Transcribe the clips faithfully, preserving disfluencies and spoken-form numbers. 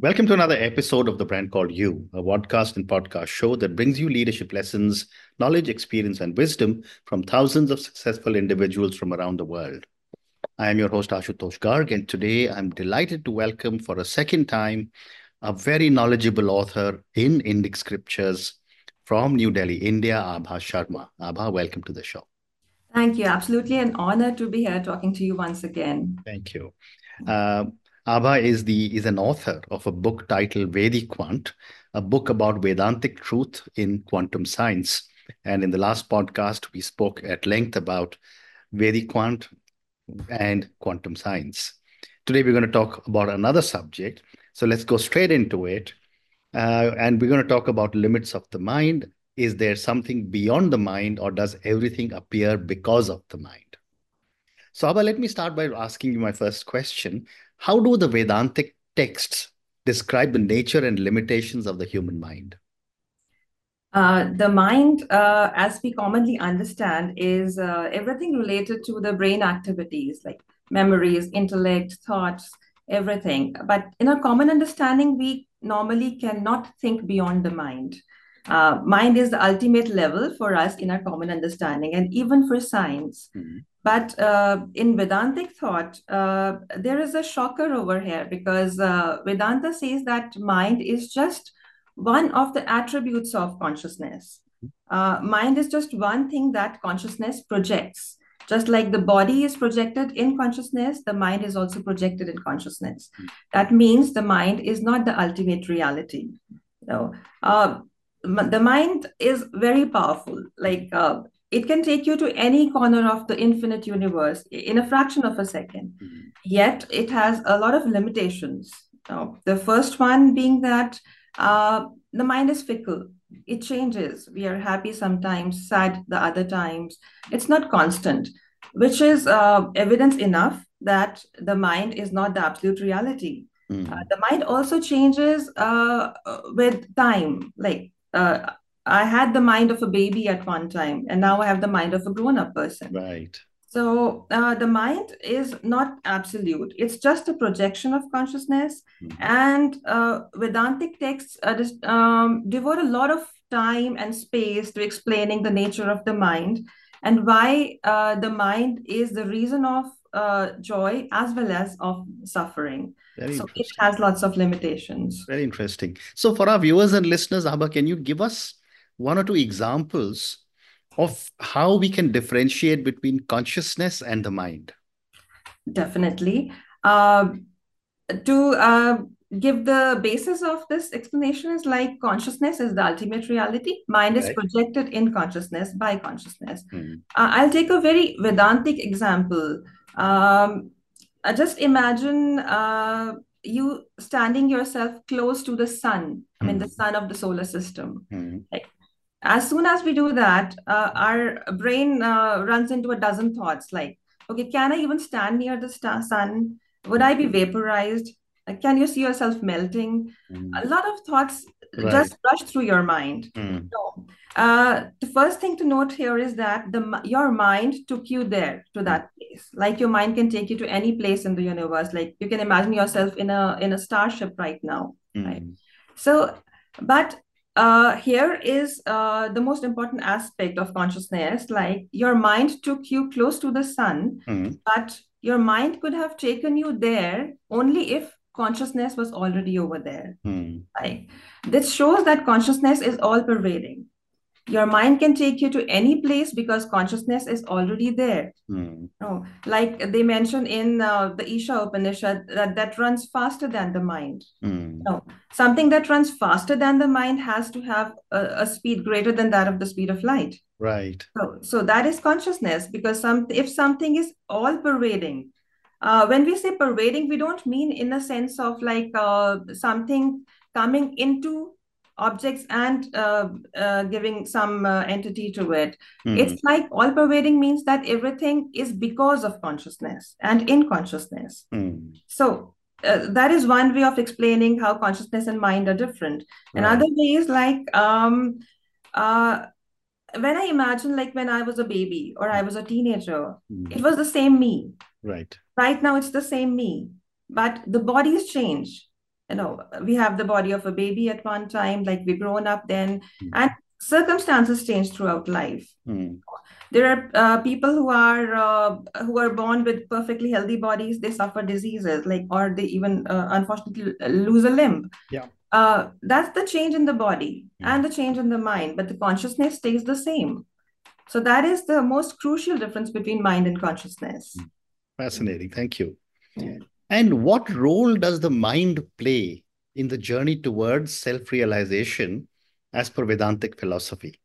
Welcome to another episode of The Brand Called You, a podcast and podcast show that brings you leadership lessons, knowledge, experience, and wisdom from thousands of successful individuals from around the world. I am your host, Ashutosh Garg, and today I'm delighted to welcome for a second time a very knowledgeable author in Indic scriptures from New Delhi, India, Abha Sharma. Abha, welcome to the show. Thank you. Absolutely an honor to be here talking to you once again. Thank you. Uh, Abha is the is an author of a book titled Vediquant, a book about Vedantic truth in quantum science. And in the last podcast, we spoke at length about Vediquant and quantum science. Today, we're going to talk about another subject. So let's go straight into it. Uh, and we're going to talk about limits of the mind. Is there something beyond the mind, or does everything appear because of the mind? So, Abha, let me start by asking you my first question. How do the Vedantic texts describe the nature and limitations of the human mind? Uh, the mind, uh, as we commonly understand, is uh, everything related to the brain activities like memories, intellect, thoughts, everything. But in a common understanding, we normally cannot think beyond the mind. Uh, mind is the ultimate level for us in our common understanding, and even for science. Mm-hmm. But uh, in Vedantic thought, uh, there is a shocker over here because uh, Vedanta says that mind is just one of the attributes of consciousness. Uh, mind is just one thing that consciousness projects. Just like the body is projected in consciousness, the mind is also projected in consciousness. That means the mind is not the ultimate reality. No, uh, the mind is very powerful. Like uh, it can take you to any corner of the infinite universe in a fraction of a second. Mm-hmm. Yet it has a lot of limitations. Uh, the first one being that uh, the mind is fickle. It changes. We are happy sometimes, sad the other times. It's not constant, which is uh, evidence enough that the mind is not the absolute reality. Uh, Mm-hmm. the mind also changes uh, with time. Like uh, I had the mind of a baby at one time, and now I have the mind of a grown-up person. Right. So uh, the mind is not absolute. It's just a projection of consciousness. Mm-hmm. And uh, Vedantic texts uh, dis- um, devote a lot of time and space to explaining the nature of the mind and why uh, the mind is the reason of uh, joy as well as of suffering. Very So it interesting. has lots of limitations. Very interesting. So, for our viewers and listeners, Abha, can you give us one or two examples of how we can differentiate between consciousness and the mind? Definitely. Uh, to uh, give the basis of this explanation is like consciousness is the ultimate reality. Mind is Right. projected in consciousness by consciousness. Mm-hmm. Uh, I'll take a very Vedantic example. Um, uh, just imagine uh, you standing yourself close to the sun. I mean, the sun of the solar system. Mm-hmm. Like, as soon as we do that, uh, our brain uh, runs into a dozen thoughts like, okay, can I even stand near the star sun? Would I be vaporized? Uh, Can you see yourself melting? Mm-hmm. A lot of thoughts Right. just rush through your mind. Mm-hmm. So, uh, the first thing to note here is that the m- your mind took you there to that place. Like your mind can take you to any place in the universe. Like you can imagine yourself in a in a starship right now, right? Mm-hmm. So, but uh, here is uh, the most important aspect of consciousness. Like your mind took you close to the sun, Mm-hmm. but your mind could have taken you there only if consciousness was already over there. Mm-hmm. Like this shows that consciousness is all pervading. Your mind can take you to any place because consciousness is already there. Mm-hmm. Oh, like they mention in uh, the Isha Upanishad that that runs faster than the mind. Mm-hmm. No, something that runs faster than the mind has to have a, a speed greater than that of the speed of light. Right. So, so that is consciousness because some if something is all pervading, uh, when we say pervading, we don't mean in a sense of like uh, something coming into objects and uh, uh, giving some uh, entity to it. Mm-hmm. It's like all pervading means that everything is because of consciousness and in consciousness. Mm-hmm. So uh, that is one way of explaining how consciousness and mind are different. Another Right. way is like um, uh, when I imagine like when I was a baby or I was a teenager, Mm-hmm. it was the same me. Right. Right now, it's the same me, but the bodies change. You know, we have the body of a baby at one time, like we've grown up then, Mm. and circumstances change throughout life. Mm. There are uh, people who are uh, who are born with perfectly healthy bodies. They suffer diseases, like, or they even uh, unfortunately lose a limb. Yeah. Uh, that's the change in the body Mm. and the change in the mind, but the consciousness stays the same. So that is the most crucial difference between mind and consciousness. Fascinating. Thank you. And what role does the mind play in the journey towards self-realization as per Vedantic philosophy?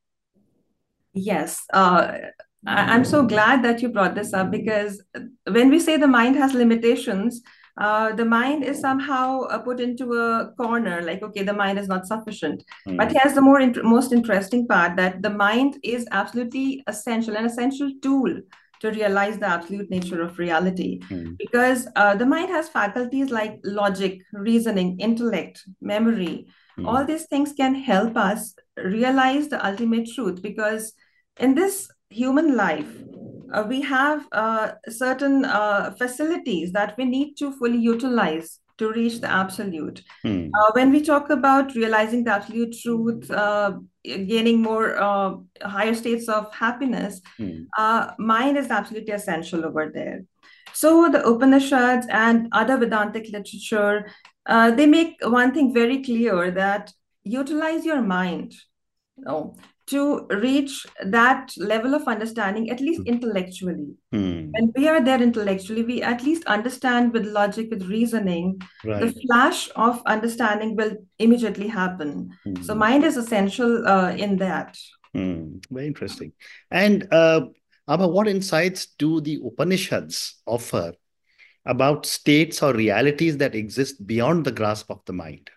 Yes, uh, I- I'm so glad that you brought this up, because when we say the mind has limitations, uh, the mind is somehow uh, put into a corner, like, okay, the mind is not sufficient. But Mm. here's the more int- most interesting part, that the mind is absolutely essential, an essential tool to realize the absolute nature of reality. Mm. Because uh, the mind has faculties like logic, reasoning, intellect, memory. All Mm. these things can help us realize the ultimate truth, because in this human life, uh, we have uh, certain uh, facilities that we need to fully utilize to reach the absolute. Mm. Uh, when we talk about realizing the absolute truth, uh, gaining more uh, higher states of happiness, Mm. uh, mind is absolutely essential over there. So the Upanishads and other Vedantic literature, uh, they make one thing very clear, that utilize your mind, you know, to reach that level of understanding, at least intellectually. Mm. When we are there intellectually, we at least understand with logic, with reasoning. The Right. flash of understanding will immediately happen. So Mm. mind is essential uh, in that. Mm. Very interesting. And uh, Abha, what insights do the Upanishads offer about states or realities that exist beyond the grasp of the mind?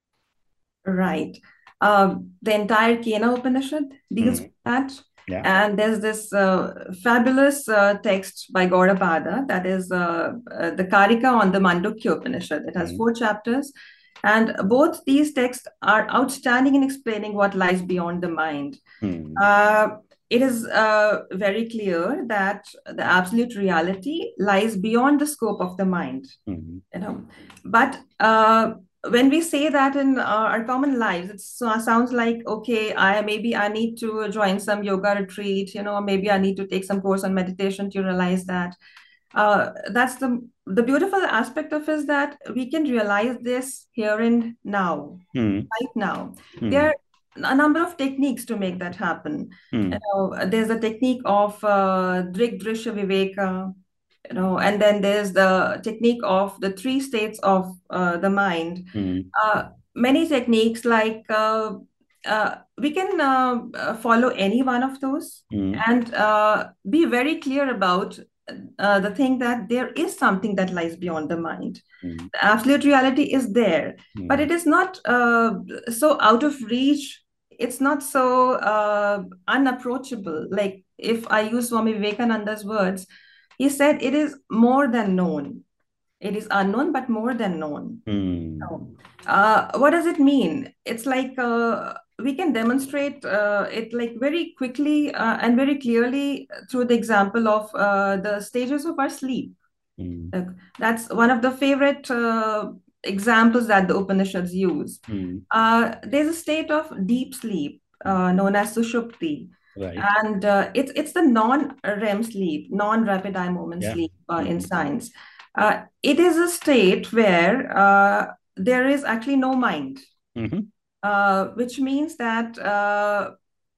Right. Um, the entire Kena Upanishad deals Mm. with that. Yeah. And there's this uh, fabulous uh, text by Gaudapada, that is uh, uh, the Karika on the Mandukya Upanishad. It has Mm. four chapters. And both these texts are outstanding in explaining what lies beyond the mind. Mm. Uh, it is uh, very clear that the absolute reality lies beyond the scope of the mind. Mm. You know, but uh, when we say that in uh, our common lives, it so- sounds like, okay, I maybe I need to join some yoga retreat, you know, maybe I need to take some course on meditation to realize that. Uh, that's the the beautiful aspect of is that we can realize this here and now, Mm. right now. There Mm. are a number of techniques to make that happen. You Mm. know, there's a technique of uh, Drig Drishya Viveka, you know, and then there's the technique of the three states of uh, the mind. Mm. Uh, many techniques, like uh, uh, we can uh, uh, follow any one of those, Mm. and uh, be very clear about uh, the thing that there is something that lies beyond the mind. Mm. The absolute reality is there, but Mm. it is not uh, so out of reach. It's not so uh, unapproachable. Like, if I use Swami Vivekananda's words, he said it is more than known. It is unknown, but more than known. Mm. Oh. Uh, what does it mean? It's like uh, we can demonstrate uh, it like very quickly uh, and very clearly through the example of uh, the stages of our sleep. Mm. Like, that's one of the favorite uh, examples that the Upanishads use. Mm. Uh, there's a state of deep sleep uh, known as sushupti, Right. and uh, it's it's the non-R E M sleep, non-rapid eye movement Yeah. sleep uh, in Mm. science. Uh, it is a state where uh, there is actually no mind, Mhm. uh, which means that uh,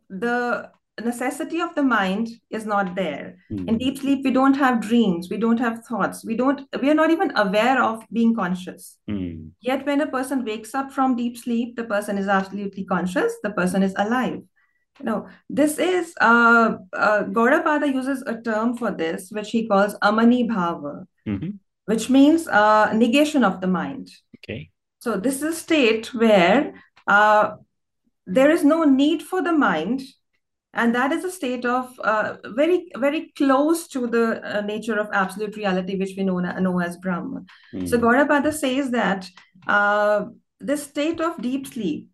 the necessity of the mind is not there. In Mm. deep sleep, we don't have dreams, we don't have thoughts, we don't, we are not even aware of being conscious. Mm. Yet, when a person wakes up from deep sleep, the person is absolutely conscious, the person is alive. You know, this is uh, uh, Gaudapada uses a term for this, which he calls amani bhava, Mhm. which means uh, negation of the mind. Okay. So this is a state where uh, there is no need for the mind, and that is a state of uh, very, very close to the uh, nature of absolute reality, which we know, know as Brahma. So Mm. Gaudapada says that uh, this state of deep sleep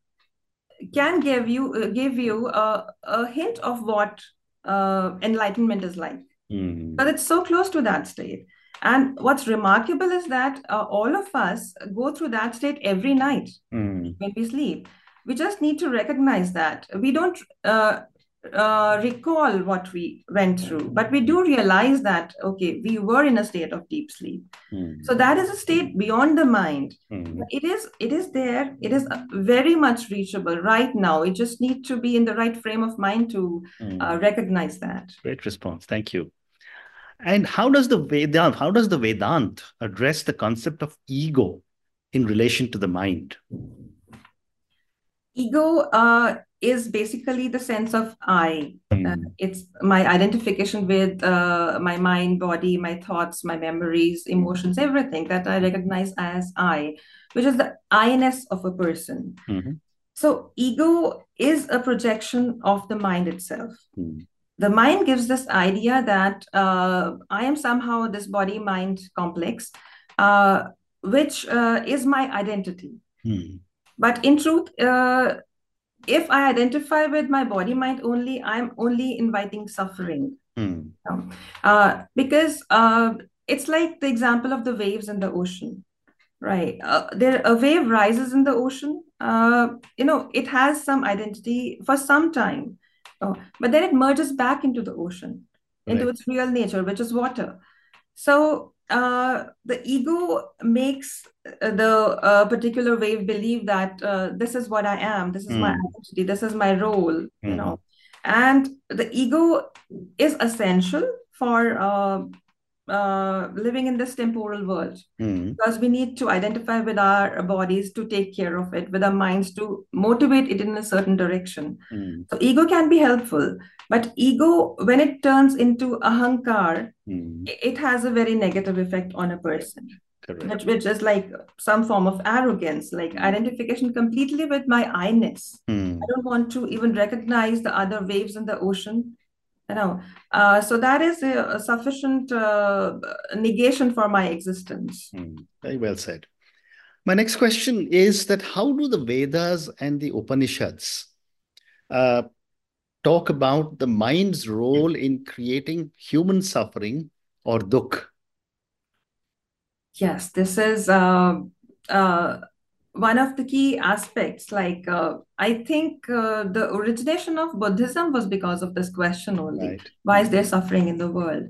can give you uh, give you a, a hint of what uh, enlightenment is like, Mm. but it's so close to that state. And what's remarkable is that uh, all of us go through that state every night Mm, when we sleep. We just need to recognize that. We don't uh, uh, recall what we went through, but we do realize that, okay, we were in a state of deep sleep. mm, So that is a state beyond the mind. mm, But it is, it is there. It is uh, very much reachable right now. You just need to be in the right frame of mind to uh, mm. recognize that. Great response. Thank you. And how does the Vedant, how does the Vedant address the concept of ego in relation to the mind? Ego uh, is basically the sense of I. Uh, Mm, it's my identification with uh, my mind, body, my thoughts, my memories, emotions, everything that I recognize as I, which is the I-ness of a person. mhm, So, ego is a projection of the mind itself. mm, The mind gives this idea that uh, I am somehow this body mind complex, uh, which uh, is my identity. mm, But in truth, uh, if I identify with my body mind only, I'm only inviting suffering. mm, Um, Uh, because uh, it's like the example of the waves in the ocean, right? Uh, there, a wave rises in the ocean. Uh, you know, it has some identity for some time, uh, but then it merges back into the ocean, into correct. its real nature, which is water. So uh, the ego makes uh, the uh, particular wave believe that uh, this is what I am, this is my Mm, identity, this is my role, you mhm, know. And the ego is essential for uh, uh, living in this temporal world mm, because we need to identify with our bodies to take care of it, with our minds to motivate it in a certain direction. mm, So ego can be helpful, but ego, when it turns into ahankar, mm. it has a very negative effect on a Correct. person, Correct. which, which is like some form of arrogance, like Mm, identification completely with my I-ness. I mm. don't want to even recognize the other waves in the ocean. You know, uh, so that is a, a sufficient uh, negation for my existence. Mm. Very well said. My next question is that how do the Vedas and the Upanishads uh, talk about the mind's role in creating human suffering or dukh? Yes, this is uh, uh, one of the key aspects. Like, uh, I think uh, the origination of Buddhism was because of this question only. Right. Why is there suffering in the world?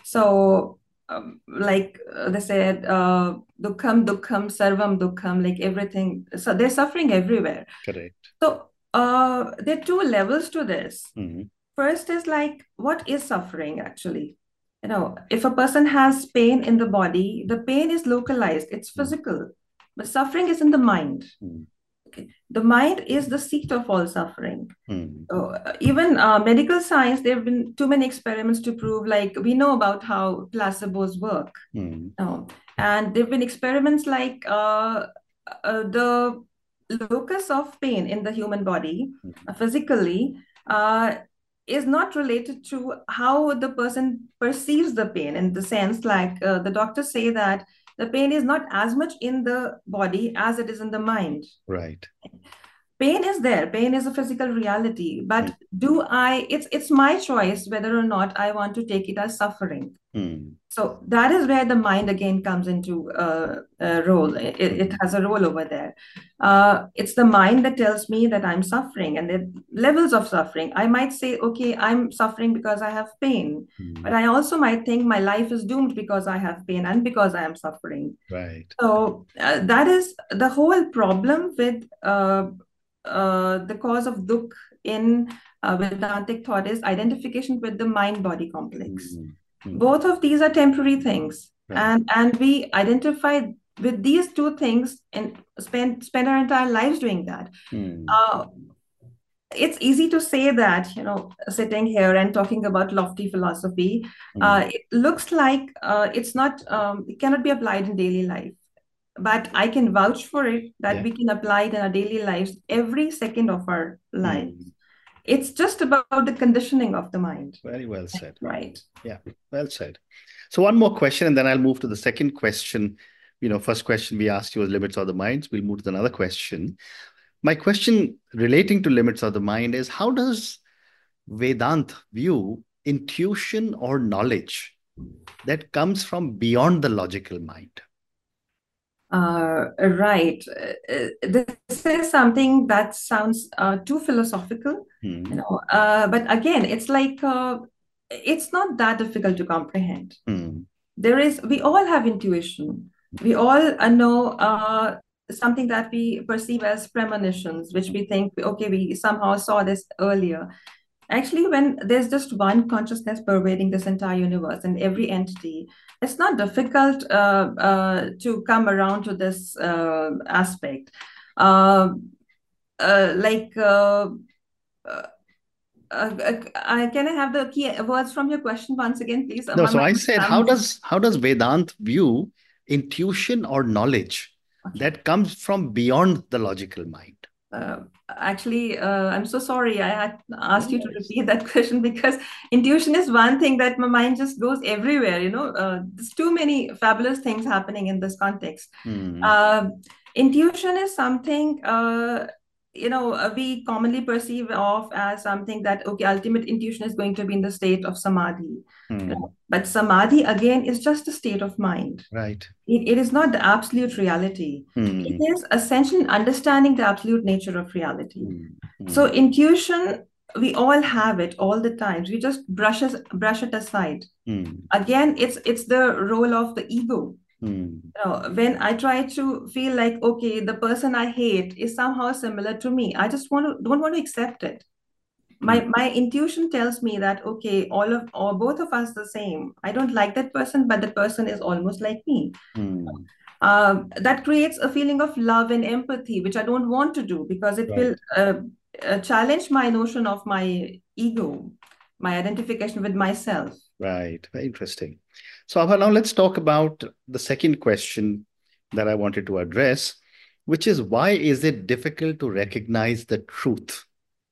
So, um, like uh, they said, uh, dukkham, dukkham, sarvam dukkham, like everything. So there's suffering everywhere. Correct. So uh, there are two levels to this. Mm, First is like, what is suffering actually? You know, if a person has pain in the body, the pain is localized, it's mm, physical, but suffering is in the mind. mm, Okay. The mind is the seat of all suffering. mm, Uh, even uh, medical science, there have been too many experiments to prove, like, we know about how placebos work. mm, Oh, and there have been experiments like uh, uh, the locus of pain in the human body mm. uh, physically uh, is not related to how the person perceives the pain, in the sense like uh, the doctors say that the pain is not as much in the body as it is in the mind. Right. Pain is there, pain is a physical reality, Mm, but do I, it's it's my choice whether or not I want to take it as suffering. mm, So that is where the mind again comes into uh, a role. It, it mm, has a role over there. Uh, it's the mind that tells me that I'm suffering and the levels of suffering. I might say, okay, I'm suffering because I have pain, but mm. I also might think my life is doomed because I have pain and because I am suffering. Right. So uh, that is the whole problem with uh, uh, the cause of dukh in uh, Vedantic thought is identification with the mind-body complex. Mm, mm. Both of these are temporary things, Right. and and we identify with these two things and spend spend our entire lives doing that. Mm, Uh, it's easy to say that, you know, sitting here and talking about lofty philosophy, mm. uh, it looks like uh, it's not, um, it cannot be applied in daily life. But I can vouch for it that Yeah. we can apply it in our daily lives every second of our lives. Mm. It's just about the conditioning of the mind, Very well said. right? Yeah. Well said. So one more question, and then I'll move to the second question. You know, first question we asked you was limits of the minds. We'll move to another question. My question relating to limits of the mind is how does Vedant view intuition or knowledge that comes from beyond the logical mind? Uh, right. Uh, this is something that sounds uh, too philosophical, you Hmm. know. Uh, but again, it's like uh, it's not that difficult to comprehend. Hmm. There is, we all have intuition. We all uh, know uh, something that we perceive as premonitions, which we think, okay, we somehow saw this earlier. Actually, when there's just one consciousness pervading this entire universe and every entity, it's not difficult uh, uh, to come around to this uh, aspect. Uh, uh, like, uh, uh, uh, uh, can I have the key words from your question once again, please? Uh, No, my so I mind said, how comes. does how does Vedant view intuition or knowledge Okay. that comes from beyond the logical mind? Uh, actually, uh, I'm so sorry. I had asked you to Yes. repeat that question because intuition is one thing that my mind just goes everywhere. You know, uh, there's too many fabulous things happening in this context. Hmm. Uh, Intuition is something, uh, you know, uh, we commonly perceive of as something that, okay, ultimate intuition is going to be in the state of samadhi. Hmm. But samadhi, again, is just a state of mind. Right. It, it is not the absolute reality. It Hmm. is essentially understanding the absolute nature of reality. Hmm. So Hmm. intuition, we all have it all the time. We just brush us, brush it aside. Hmm. Again, it's it's the role of the ego. Hmm. You know, when I try to feel like, okay, the person I hate is somehow similar to me, I just want to don't want to accept it. Hmm. My my intuition tells me that okay, all of or both of us the same. I don't like that person, but that person is almost like me. Hmm. Uh, that creates a feeling of love and empathy, which I don't want to do because it will Right. uh, uh, challenge my notion of my ego, my identification with myself. Right. Very interesting. So, Abha, now let's talk about the second question that I wanted to address, which is why is it difficult to recognize the truth?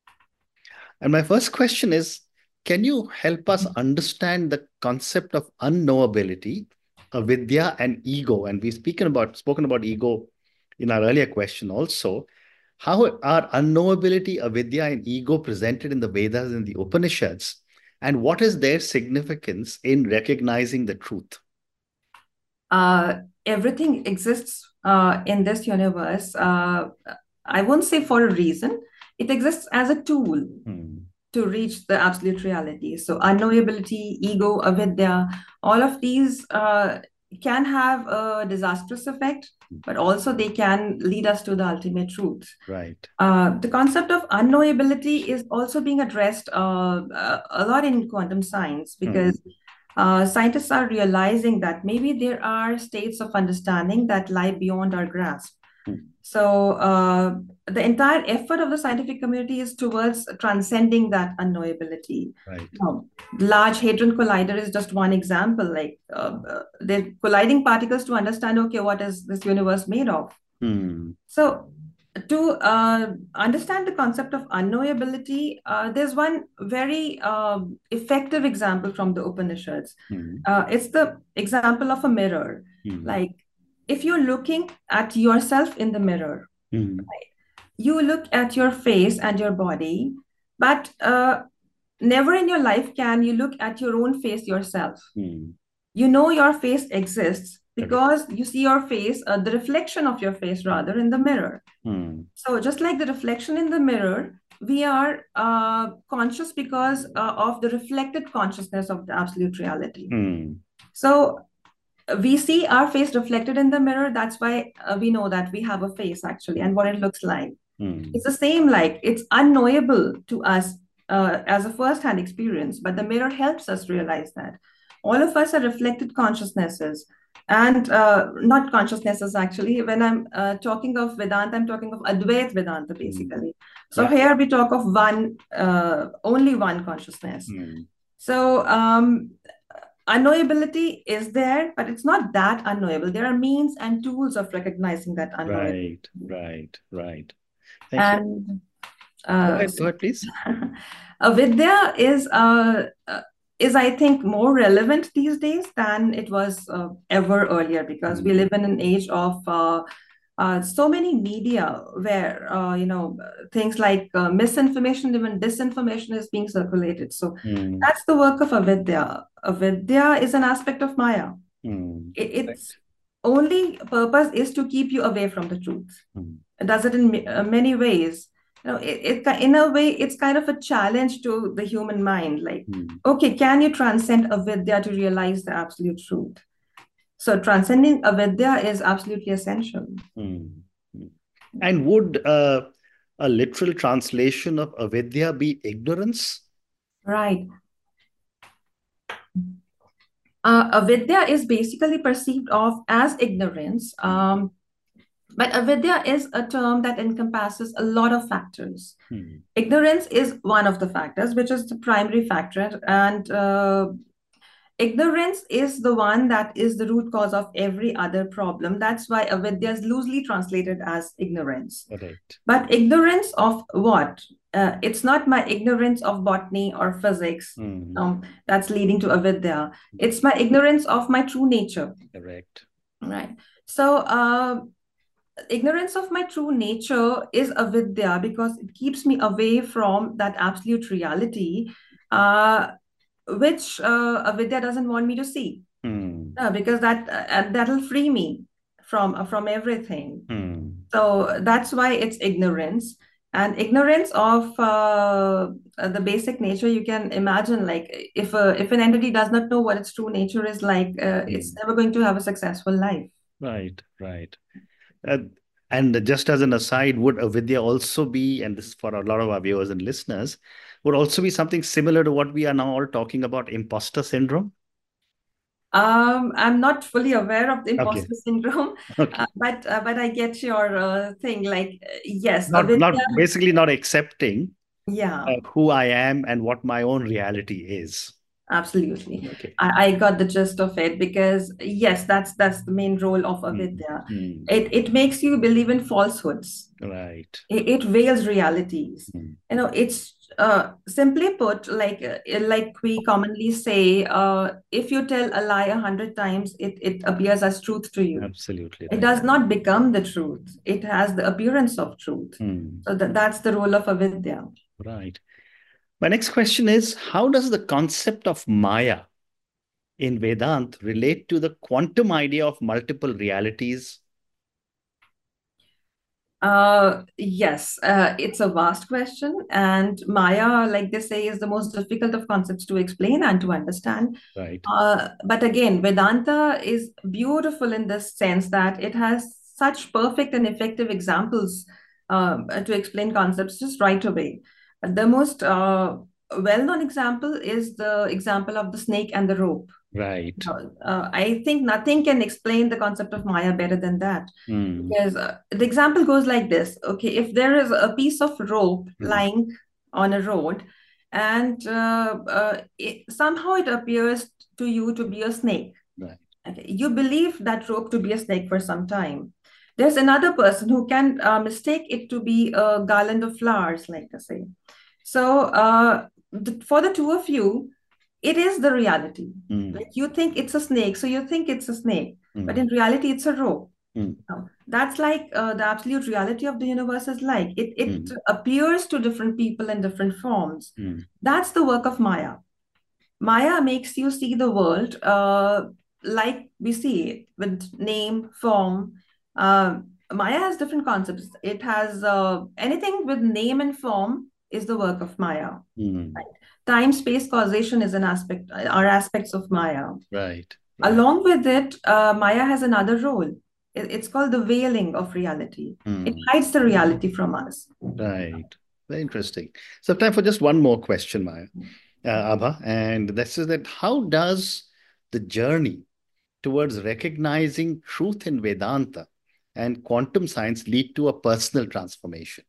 And my first question is, can you help us understand the concept of unknowability, avidya, and ego? And we've spoken about spoken about ego in our earlier question also. How are unknowability, avidya, and ego presented in the Vedas and the Upanishads? And what is their significance in recognizing the truth? Uh, Everything exists uh, in this universe. Uh, I won't say for a reason. It exists as a tool Hmm. to reach the absolute reality. So unknowability, ego, avidya, all of these uh, can have a disastrous effect, but also they can lead us to the ultimate truth. Right. Uh, the concept of unknowability is also being addressed uh, a a lot in quantum science Hmm. because uh, scientists are realizing that maybe there are states of understanding that lie beyond our grasp. Hmm. So uh, the entire effort of the scientific community is towards transcending that unknowability. Right. Now, Large Hadron Collider is just one example. Like uh, uh, they're colliding particles to understand, okay, what is this universe made of? Hmm. So to uh, understand the concept of unknowability, uh, there's one very um effective example from the Upanishads. Hmm. Uh, it's the example of a mirror. Hmm. Like if you're looking at yourself in the mirror, Hmm. you look at your face and your body, but uh, never in your life can you look at your own face yourself. Hmm. You know your face exists Correct. because you see your face, uh, the reflection of your face rather, in the mirror. Hmm. So just like the reflection in the mirror, we are uh, conscious because uh, of the reflected consciousness of the absolute reality. Hmm. So we see our face reflected in the mirror. That's why uh, we know that we have a face actually and what it looks like. Hmm. It's the same, like it's unknowable to us uh, as a first-hand experience, but the mirror helps us realize that. All of us are reflected consciousnesses and uh, not consciousnesses actually. When I'm uh, talking of Vedanta, I'm talking of Advait Vedanta Hmm. basically. So Yeah. here we talk of one, uh, only one consciousness. Hmm. So um, unknowability is there, but it's not that unknowable. There are means and tools of recognizing that unknowability. Right. Right. Right. Thank you. And Go uh, ahead. Go ahead, please. Avidya is, uh, uh, is I think more relevant these days than it was uh, ever earlier because we Hmm. live in an age of uh, Uh, so many media where, uh, you know, things like uh, misinformation, even disinformation is being circulated. So Mm. that's the work of avidya. Avidya is an aspect of Maya. Mm. It, its Right. only purpose is to keep you away from the truth. Mm. It does it in ma- uh, many ways. You know, it, it in a way, it's kind of a challenge to the human mind. Like, Mm. okay, can you transcend avidya to realize the absolute truth? So transcending avidya is absolutely essential. Mm. Mm. And would uh, a literal translation of avidya be ignorance? Right. Uh, avidya is basically perceived of as ignorance. Mm. Um, but avidya is a term that encompasses a lot of factors. Mm. Ignorance is one of the factors, which is the primary factor, and uh, ignorance is the one that is the root cause of every other problem. That's why avidya is loosely translated as ignorance. Correct. But ignorance of what? Uh, it's not my ignorance of botany or physics Mm. um, that's leading to avidya. It's my ignorance of my true nature, Correct. right? So, uh, ignorance of my true nature is avidya because it keeps me away from that absolute reality, uh, which uh, avidya doesn't want me to see. Mm. Uh, because that uh, that'll free me from uh, from everything. Mm. So that's why it's ignorance. And ignorance of uh, uh, the basic nature, you can imagine, like if a, if an entity does not know what its true nature is like, uh, it's Mm. never going to have a successful life. Right. Right. Uh, and just as an aside, would avidya also be, and this is for a lot of our viewers and listeners, would also be something similar to what we are now all talking about, imposter syndrome? Um, I'm not fully aware of the Okay. imposter syndrome, uh, Okay. but uh, but I get your uh, thing. Like, uh, yes, Not avidya, not basically not accepting yeah. uh, who I am and what my own reality is. Absolutely. Okay. I, I got the gist of it because yes, that's that's the main role of Mm. avidya. Mm. It it makes you believe in falsehoods. Right. It, it veils realities. Mm. You know, it's uh, simply put, like uh, like we commonly say, uh, if you tell a lie a hundred times, it it appears as truth to you. Absolutely It right. does not become the truth. It has the appearance of truth. Mm. So that, that's the role of avidya. Right. My next question is, how does the concept of Maya in Vedant relate to the quantum idea of multiple realities? Uh, yes, uh, it's a vast question, and Maya, like they say, is the most difficult of concepts to explain and to understand. Right. Uh, but again, Vedanta is beautiful in this sense that it has such perfect and effective examples um, to explain concepts just right away. The most uh, well-known example is the example of the snake and the rope. Right. Uh, I think nothing can explain the concept of Maya better than that. Mm. Because uh, the example goes like this. Okay, if there is a piece of rope Mm. lying on a road, and uh, uh, it, somehow it appears to you to be a snake. Right. Okay, you believe that rope to be a snake for some time. There's another person who can uh, mistake it to be a garland of flowers, like I say. So, uh, th- for the two of you, it is the reality. Mm. Like you think it's a snake, so you think it's a snake, but Mm. in reality, it's a rope. Mm. No, that's like uh, the absolute reality of the universe is like it, it Mm. appears to different people in different forms. Mm. That's the work of Maya. Maya makes you see the world uh, like we see it with name, form. Uh, Maya has different concepts. It has uh, anything with name and form is the work of Maya. Mm. Time, space, causation is an aspect, are aspects of Maya. Right. Right. Along with it, uh, Maya has another role. It- It's called the veiling of reality. It Mm. hides the reality from us. Right. Very interesting. So, time for just one more question, Maya, uh, Abha, and this is that how does the journey towards recognizing truth in Vedanta and quantum science lead to a personal transformation?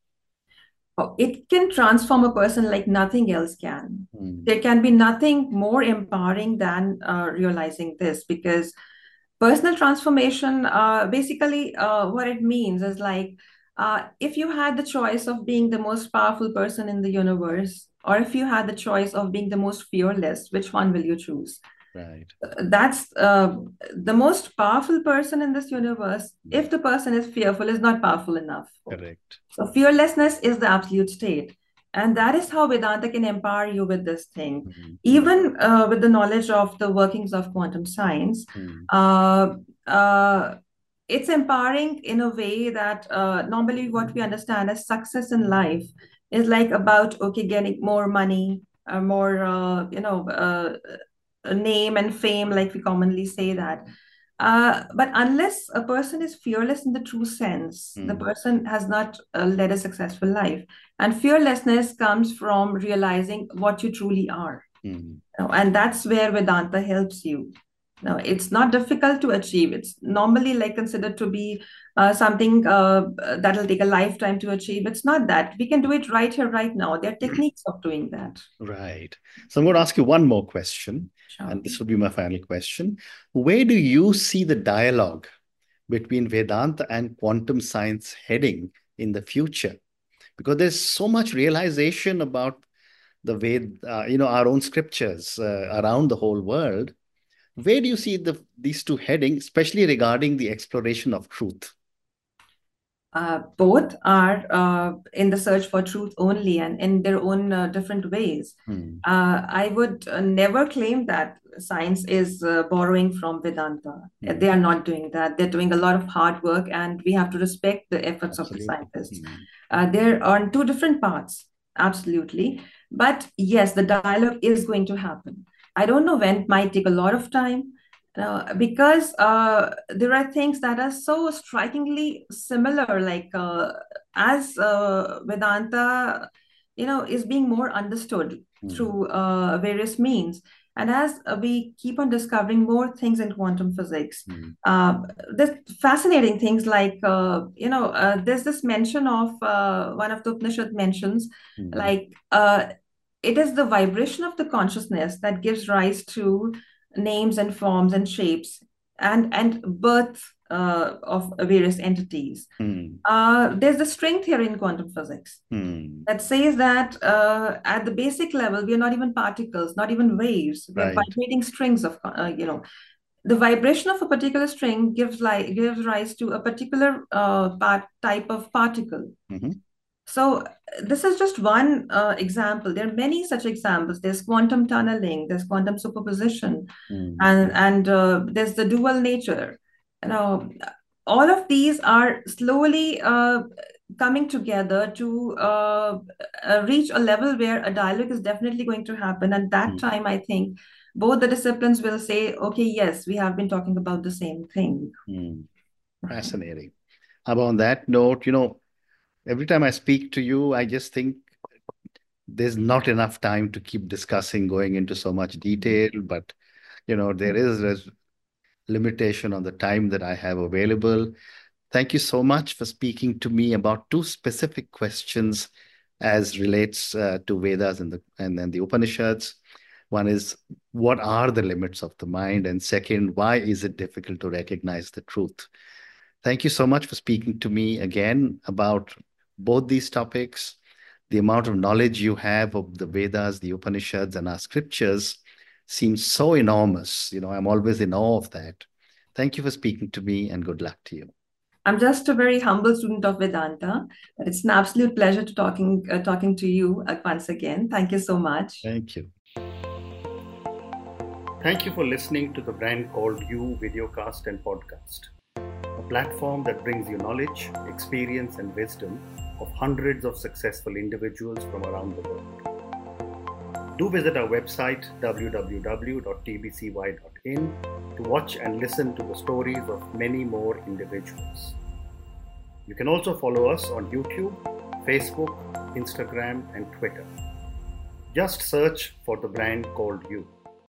Oh, it can transform a person like nothing else can. Mm. There can be nothing more empowering than uh, realizing this because personal transformation, uh, basically, uh, what it means is like uh, if you had the choice of being the most powerful person in the universe, or if you had the choice of being the most fearless, which one will you choose? Right. That's uh, the most powerful person in this universe. If the person is fearful, is not powerful enough. Correct. So fearlessness is the absolute state. And that is how Vedanta can empower you with this thing. Mm-hmm. Even uh, with the knowledge of the workings of quantum science, Mm-hmm. uh, uh, it's empowering in a way that uh, normally what we understand as success in life is like about, okay, getting more money, uh, more, uh, you know, uh, name and fame, like we commonly say that. Uh, but unless a person is fearless in the true sense, the Mm. person has not uh, led a successful life. And fearlessness comes from realizing what you truly are. Mm. You know, and that's where Vedanta helps you. Now, it's not difficult to achieve. It's normally like considered to be uh, something uh, that'll take a lifetime to achieve. It's not that. We can do it right here, right now. There are techniques of doing that. Right. So I'm going to ask you one more question, Sure. and this will be my final question. Where do you see the dialogue between Vedanta and quantum science heading in the future? Because there's so much realization about the way, uh, you know, our own scriptures uh, around the whole world. Where do you see the these two heading, especially regarding the exploration of truth? Uh, both are uh, in the search for truth only and in their own uh, different ways. Hmm. Uh, I would uh, never claim that science is uh, borrowing from Vedanta. Hmm. They are not doing that. They're doing a lot of hard work, and we have to respect the efforts Absolutely. of the scientists. Hmm. Uh, they're on two different paths, absolutely. But yes, the dialogue is going to happen. I don't know when, it might take a lot of time. Uh, because uh, there are things that are so strikingly similar, like uh, as uh, Vedanta, you know, is being more understood Hmm. through uh, various means. And as uh, we keep on discovering more things in quantum physics, Hmm. uh, there's fascinating things like, uh, you know, uh, there's this mention of uh, one of the Upanishad mentions, Hmm. like uh, it is the vibration of the consciousness that gives rise to names and forms and shapes and and birth uh, of various entities. Hmm. Uh, there's a strength here in quantum physics Hmm. that says that uh, at the basic level, we are not even particles, not even waves. We are Right. vibrating strings of, uh, you know, the vibration of a particular string gives like gives rise to a particular uh, part type of particle. Mm-hmm. So this is just one uh, example. There are many such examples. There's quantum tunneling, there's quantum superposition, Hmm. and and uh, there's the dual nature. You know, all of these are slowly uh, coming together to uh, uh, reach a level where a dialogue is definitely going to happen. And that Hmm. time, I think both the disciplines will say, okay, yes, we have been talking about the same thing. Hmm. Fascinating. How about on that note, you know, every time I speak to you, I just think there's not enough time to keep discussing, going into so much detail, but you know, there is a limitation on the time that I have available. Thank you so much for speaking to me about two specific questions as relates uh, to Vedas and the and then the Upanishads. One is, what are the limits of the mind? And second, why is it difficult to recognize the truth? Thank you so much for speaking to me again about both these topics. The amount of knowledge you have of the Vedas, the Upanishads, and our scriptures seems so enormous. You know, I'm always in awe of that. Thank you for speaking to me, and good luck to you. I'm just a very humble student of Vedanta, but it's an absolute pleasure to talking uh, talking to you uh, once again. Thank you so much. Thank you. Thank you for listening to the brand called You Videocast and Podcast, a platform that brings you knowledge, experience, and wisdom of hundreds of successful individuals from around the world. Do visit our website w w w dot t b c y dot in to watch and listen to the stories of many more individuals. You can also follow us on YouTube, Facebook, Instagram, and Twitter. Just search for the brand called You.